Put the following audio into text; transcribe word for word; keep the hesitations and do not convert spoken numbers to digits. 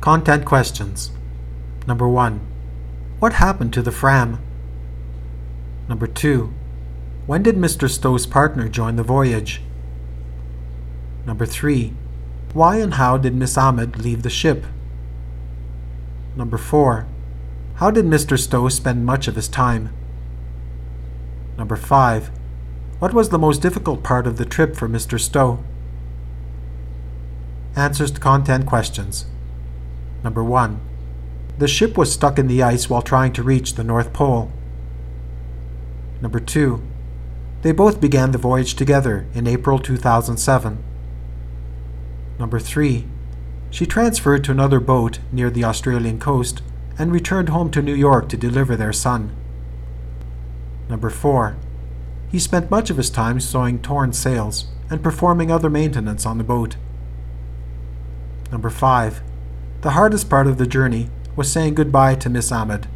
Content questions. Number one. What happened to the Fram? Number two. When did Mister Stowe's partner join the voyage? Number three. Why and how did Miss Ahmed leave the ship? Number four. How did Mister Stowe spend much of his time? Number five. What was the most difficult part of the trip for Mister Stowe? Answers to content questions. Number one. The ship was stuck in the ice while trying to reach the North Pole. Number two. They both began the voyage together in April two thousand seven. Number three. She transferred to another boat near the Australian coast and returned home to New York to deliver their son. Number four. He spent much of his time sewing torn sails and performing other maintenance on the boat. Number five. The hardest part of the journey was saying goodbye to Miss Ahmed.